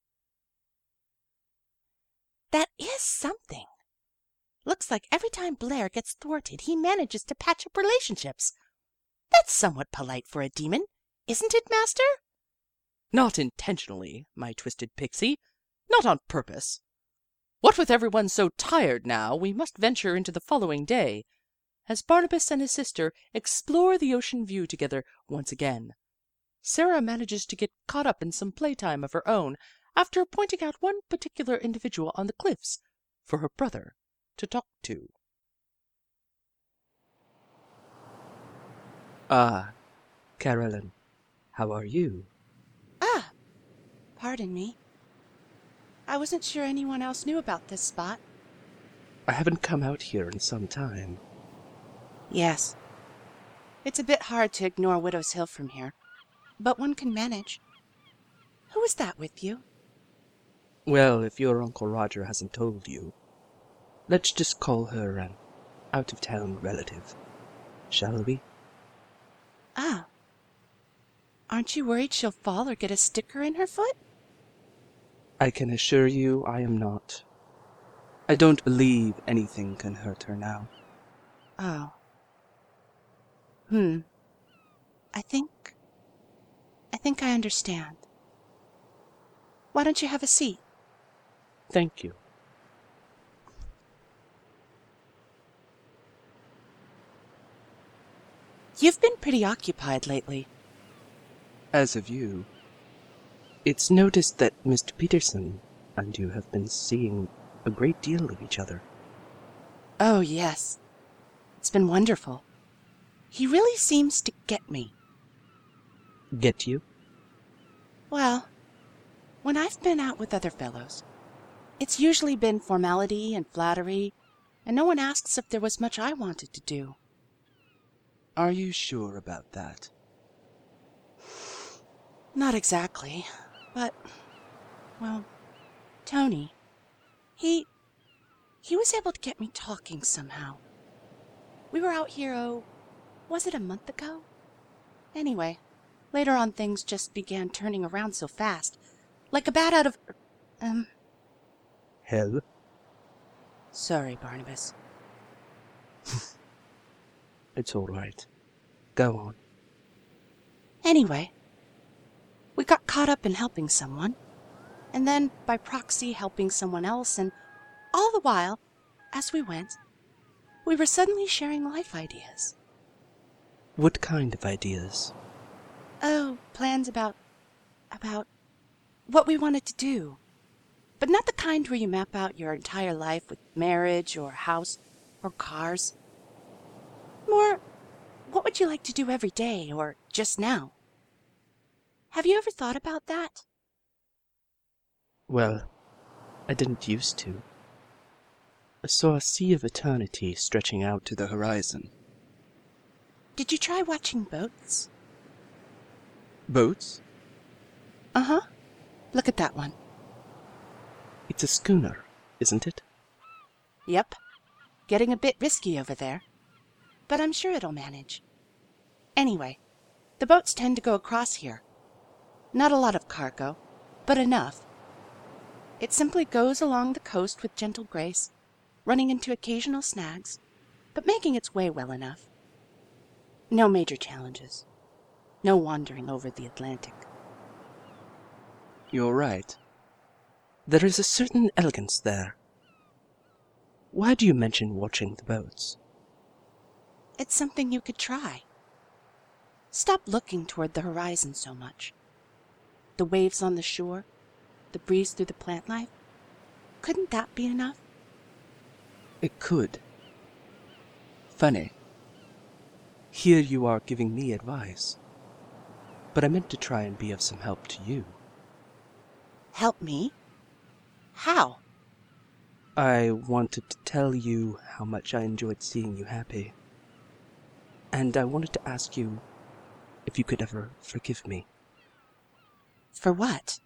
[SPEAKER 4] That is something. Looks like every time Blair gets thwarted, he manages to patch up relationships. That's somewhat polite for a demon, isn't it, Master?
[SPEAKER 1] Not intentionally, my twisted pixie. Not on purpose. What with everyone so tired now, we must venture into the following day, as Barnabas and his sister explore the ocean view together once again. Sarah manages to get caught up in some playtime of her own after pointing out one particular individual on the cliffs for her brother to talk to.
[SPEAKER 5] Ah, Carolyn, how are you?
[SPEAKER 4] Ah, pardon me. I wasn't sure anyone else knew about this spot.
[SPEAKER 5] I haven't come out here in some time.
[SPEAKER 4] Yes. It's a bit hard to ignore Widow's Hill from here, but one can manage. Who is that with you?
[SPEAKER 5] Well, if your Uncle Roger hasn't told you, let's just call her an out-of-town relative, shall we?
[SPEAKER 4] Ah. Aren't you worried she'll fall or get a sticker in her foot?
[SPEAKER 5] I can assure you I am not. I don't believe anything can hurt her now.
[SPEAKER 4] Oh. Hmm. I think... I think I understand. Why don't you have a seat?
[SPEAKER 5] Thank you.
[SPEAKER 4] You've been pretty occupied lately.
[SPEAKER 5] As have you. It's noticed that Mister Peterson and you have been seeing a great deal of each other.
[SPEAKER 4] Oh, yes. It's been wonderful. He really seems to get me.
[SPEAKER 5] Get you?
[SPEAKER 4] Well, when I've been out with other fellows, it's usually been formality and flattery, and no one asks if there was much I wanted to do.
[SPEAKER 5] Are you sure about that?
[SPEAKER 4] Not exactly, but, well, Tony, he, he was able to get me talking somehow. We were out here, oh, was it a month ago? Anyway, later on things just began turning around so fast, like a bat out of, um...
[SPEAKER 5] Hell?
[SPEAKER 4] Sorry, Barnabas.
[SPEAKER 5] It's all right. Go on.
[SPEAKER 4] Anyway, we got caught up in helping someone, and then by proxy helping someone else, and all the while, as we went, we were suddenly sharing life ideas.
[SPEAKER 5] What kind of ideas?
[SPEAKER 4] Oh, plans about, about what we wanted to do. But not the kind where you map out your entire life with marriage or house or cars. More, what would you like to do every day or just now? Have you ever thought about that?
[SPEAKER 5] Well, I didn't used to. I saw a sea of eternity stretching out to the horizon.
[SPEAKER 4] Did you try watching boats?
[SPEAKER 5] Boats?
[SPEAKER 4] Uh-huh. Look at that one.
[SPEAKER 5] It's a schooner, isn't it?
[SPEAKER 4] Yep. Getting a bit risky over there. But I'm sure it'll manage. Anyway, the boats tend to go across here. Not a lot of cargo, but enough. It simply goes along the coast with gentle grace,
[SPEAKER 2] running into occasional snags, but making its way well enough. No major challenges. No wandering over the Atlantic.
[SPEAKER 5] You're right. There is a certain elegance there. Why do you mention watching the boats?
[SPEAKER 2] It's something you could try. Stop looking toward the horizon so much. The waves on the shore, the breeze through the plant life, couldn't that be enough?
[SPEAKER 5] It could. Funny. Here you are giving me advice. But I meant to try and be of some help to you.
[SPEAKER 2] Help me? How?
[SPEAKER 5] I wanted to tell you how much I enjoyed seeing you happy. And I wanted to ask you if you could ever forgive me.
[SPEAKER 2] For what?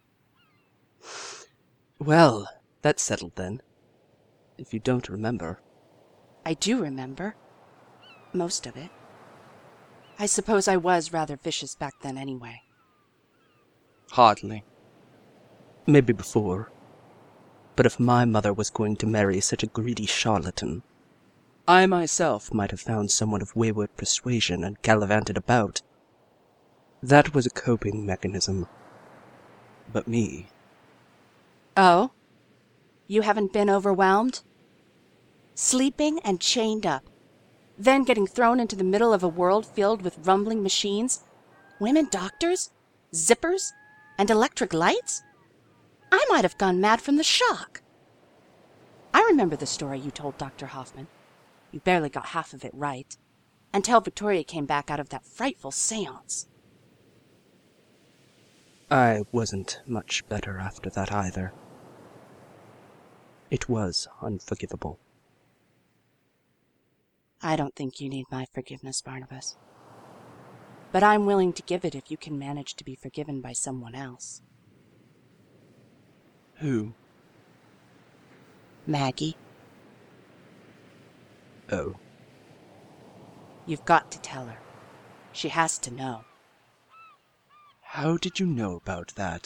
[SPEAKER 5] Well, that's settled then. If you don't remember.
[SPEAKER 2] I do remember. Most of it. I suppose I was rather vicious back then anyway.
[SPEAKER 5] Hardly. Maybe before. But if my mother was going to marry such a greedy charlatan, I myself might have found someone of wayward persuasion and gallivanted about. That was a coping mechanism. But me...
[SPEAKER 2] Oh? You haven't been overwhelmed? Sleeping and chained up, then getting thrown into the middle of a world filled with rumbling machines, women doctors, zippers, and electric lights? I might have gone mad from the shock. I remember the story you told Doctor Hoffman. You barely got half of it right, until Victoria came back out of that frightful séance.
[SPEAKER 5] I wasn't much better after that either. It was unforgivable.
[SPEAKER 2] I don't think you need my forgiveness, Barnabas. But I'm willing to give it if you can manage to be forgiven by someone else.
[SPEAKER 5] Who?
[SPEAKER 2] Maggie.
[SPEAKER 5] Oh.
[SPEAKER 2] You've got to tell her. She has to know.
[SPEAKER 5] How did you know about that?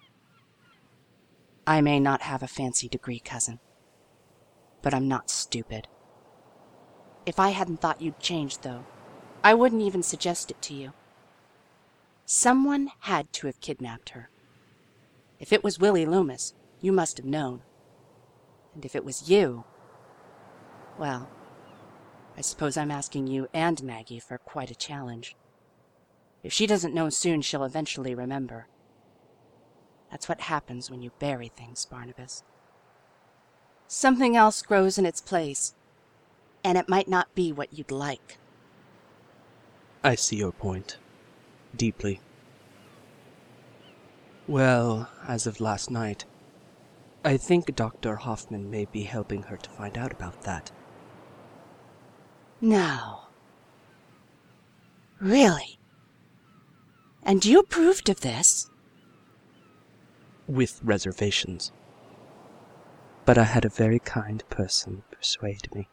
[SPEAKER 2] I may not have a fancy degree, cousin, but I'm not stupid. If I hadn't thought you'd changed, though, I wouldn't even suggest it to you. Someone had to have kidnapped her. If it was Willie Loomis, you must have known. And if it was you, well, I suppose I'm asking you and Maggie for quite a challenge. If she doesn't know soon, she'll eventually remember. That's what happens when you bury things, Barnabas. Something else grows in its place, and it might not be what you'd like.
[SPEAKER 5] I see your point. Deeply. Well, as of last night, I think Doctor Hoffman may be helping her to find out about that.
[SPEAKER 2] No. Really? And you approved of this?
[SPEAKER 5] With reservations. But I had a very kind person persuade me.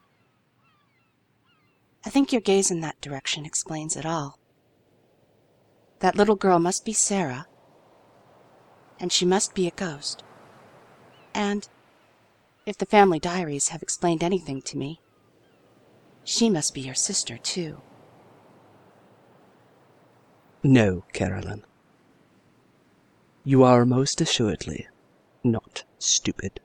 [SPEAKER 2] I think your gaze in that direction explains it all. That little girl must be Sarah, and she must be a ghost. And, if the family diaries have explained anything to me, she must be your sister, too.
[SPEAKER 5] No, Carolyn. You are most assuredly not stupid.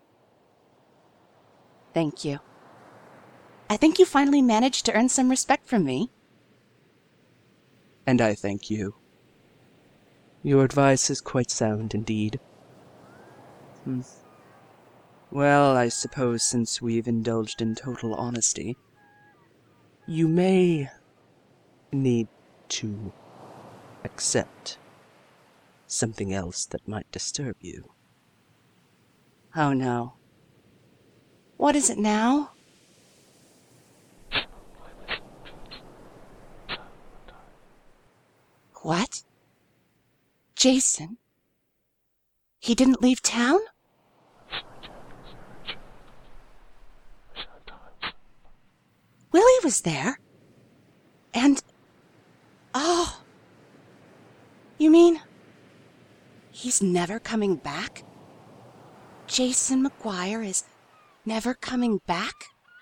[SPEAKER 2] Thank you. I think you finally managed to earn some respect from me.
[SPEAKER 5] And I thank you. Your advice is quite sound indeed. Hmm. Well, I suppose since we've indulged in total honesty, you may need to accept something else that might disturb you.
[SPEAKER 2] Oh, no. What is it now? What? Jason? He didn't leave town? Willie was there. And... Oh... You mean... He's never coming back? Jason McGuire is Never coming back?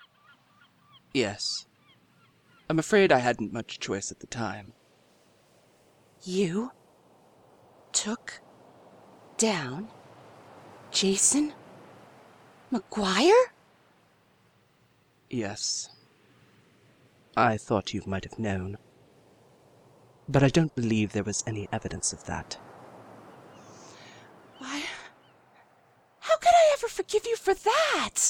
[SPEAKER 5] Yes. I'm afraid I hadn't much choice at the time.
[SPEAKER 2] You took down Jason McGuire?
[SPEAKER 5] Yes. I thought you might have known. But I don't believe there was any evidence of that.
[SPEAKER 2] Why? How could I ever forgive you for that?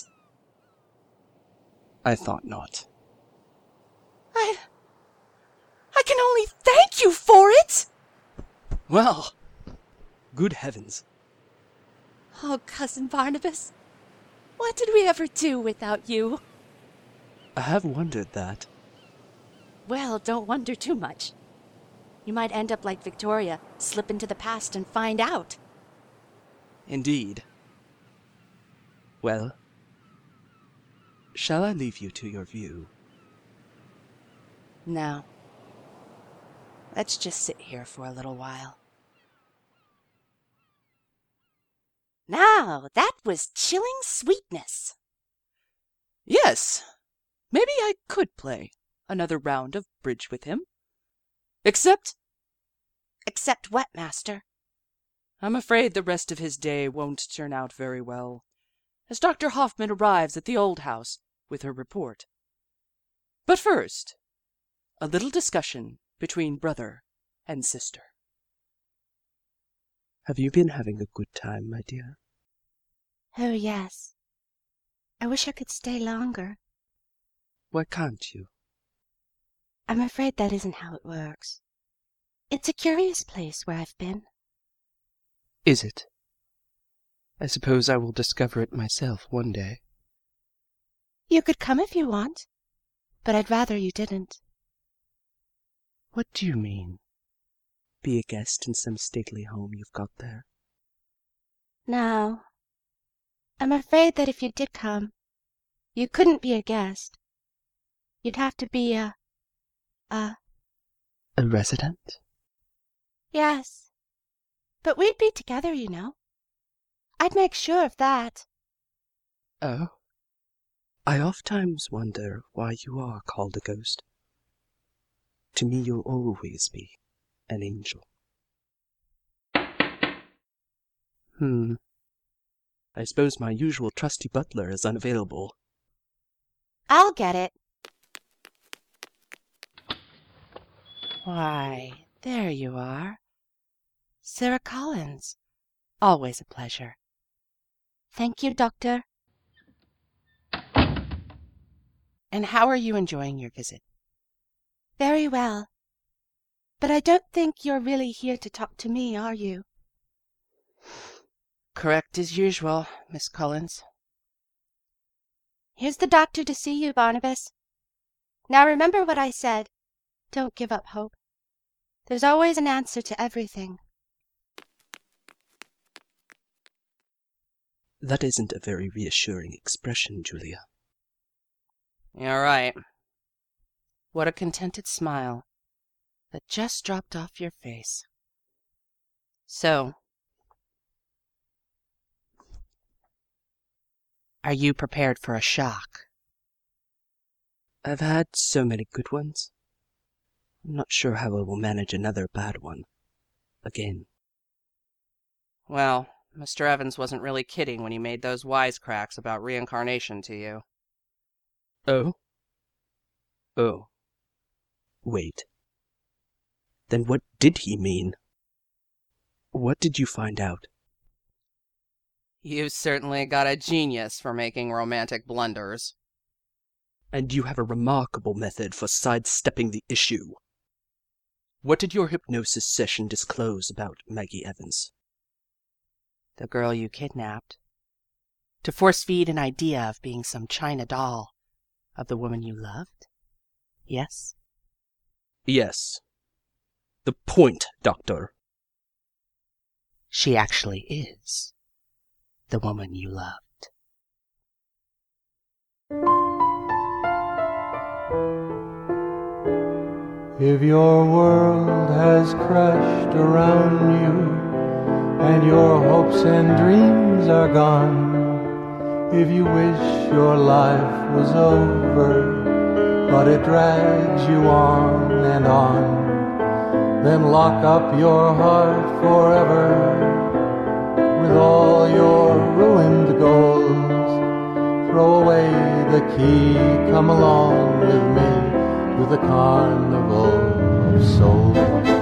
[SPEAKER 5] I thought not.
[SPEAKER 2] I... I can only thank you for it!
[SPEAKER 5] Well, good heavens.
[SPEAKER 2] Oh, Cousin Barnabas, what did we ever do without you?
[SPEAKER 5] I have wondered that.
[SPEAKER 2] Well, don't wonder too much. You might end up like Victoria, slip into the past and find out.
[SPEAKER 5] Indeed. Well, shall I leave you to your view?
[SPEAKER 2] No. Let's just sit here for a little while. Now, that was chilling sweetness.
[SPEAKER 5] Yes, maybe I could play another round of bridge with him. Except...
[SPEAKER 2] Except what, Master?
[SPEAKER 5] I'm afraid the rest of his day won't turn out very well, as Doctor Hoffman arrives at the old house with her report. But first, a little discussion between brother and sister. Have you been having a good time, my dear?
[SPEAKER 2] Oh, yes. I wish I could stay longer.
[SPEAKER 5] Why can't you?
[SPEAKER 2] I'm afraid that isn't how it works. It's a curious place where I've been.
[SPEAKER 5] Is it? I suppose I will discover it myself one day.
[SPEAKER 2] You could come if you want, but I'd rather you didn't.
[SPEAKER 5] What do you mean? Be a guest in some stately home you've got there?
[SPEAKER 2] No. I'm afraid that if you did come, you couldn't be a guest. You'd have to be a... a...
[SPEAKER 5] A resident?
[SPEAKER 2] Yes. But we'd be together, you know. I'd make sure of that.
[SPEAKER 5] Oh? I oftentimes wonder why you are called a ghost. To me, you'll always be an angel. Hmm. I suppose my usual trusty butler is unavailable.
[SPEAKER 2] I'll get it.
[SPEAKER 4] Why, there you are. Sarah Collins. Always a pleasure.
[SPEAKER 2] Thank you, Doctor.
[SPEAKER 4] And how are you enjoying your visit?
[SPEAKER 2] Very well. But I don't think you're really here to talk to me, are you?
[SPEAKER 4] Correct as usual, Miss Collins.
[SPEAKER 2] Here's the doctor to see you, Barnabas. Now remember what I said. Don't give up hope. There's always an answer to everything.
[SPEAKER 5] That isn't a very reassuring expression, Julia.
[SPEAKER 4] You're right. What a contented smile that just dropped off your face. So, are you prepared for a shock?
[SPEAKER 5] I've had so many good ones. I'm not sure how I will manage another bad one. Again.
[SPEAKER 1] Well, Mister Evans wasn't really kidding when he made those wisecracks about reincarnation to you.
[SPEAKER 5] Oh? Oh. Wait. Then what did he mean? What did you find out?
[SPEAKER 1] You certainly got a genius for making romantic blunders.
[SPEAKER 5] And you have a remarkable method for sidestepping the issue. What did your hypnosis session disclose about Maggie Evans?
[SPEAKER 4] The girl you kidnapped. To force-feed an idea of being some china doll of the woman you loved? Yes?
[SPEAKER 5] Yes. The point, Doctor.
[SPEAKER 4] She actually is the woman you loved.
[SPEAKER 6] If your world has crashed around you and your hopes and dreams are gone, if you wish your life was over, but it drags you on and on, then lock up your heart forever with all your ruined goals. Throw away the key, come along with me to the carnival of souls.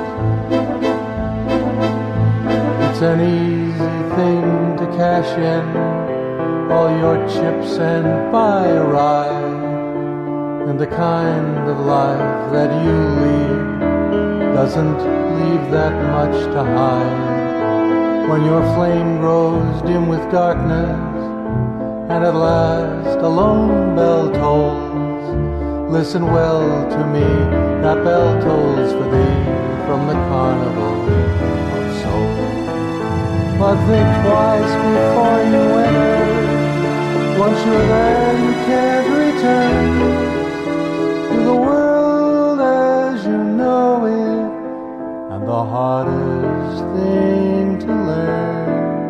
[SPEAKER 6] It's an easy thing to cash in all your chips and buy a ride, and the kind of life that you lead doesn't leave that much to hide. When your flame grows dim with darkness, and at last a lone bell tolls, listen well to me, that bell tolls for thee from the carnival of souls. But think twice before you enter. Once you're there, you can't return to the world as you know it, and the hardest thing to learn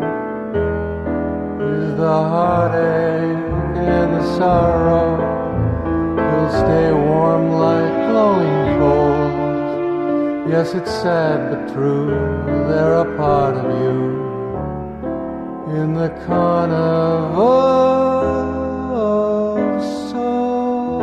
[SPEAKER 6] is the heartache and the sorrow. You'll stay warm like glowing coals. Yes, it's sad but true, they're a part of you in the carnival of soul.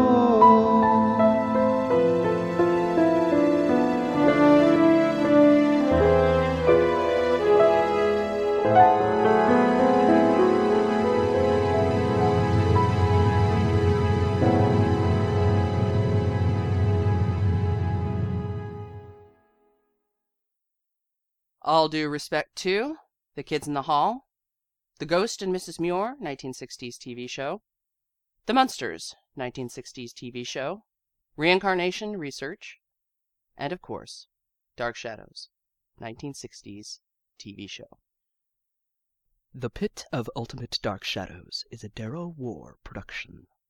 [SPEAKER 1] All Due Respect to The Kids in the Hall, The Ghost and Missus Muir, nineteen sixties T V show, The Munsters, nineteen sixties T V show, Reincarnation Research, and of course, Dark Shadows, nineteen sixties T V show.
[SPEAKER 5] The Pit of Ultimate Dark Shadows is a Darrow War production.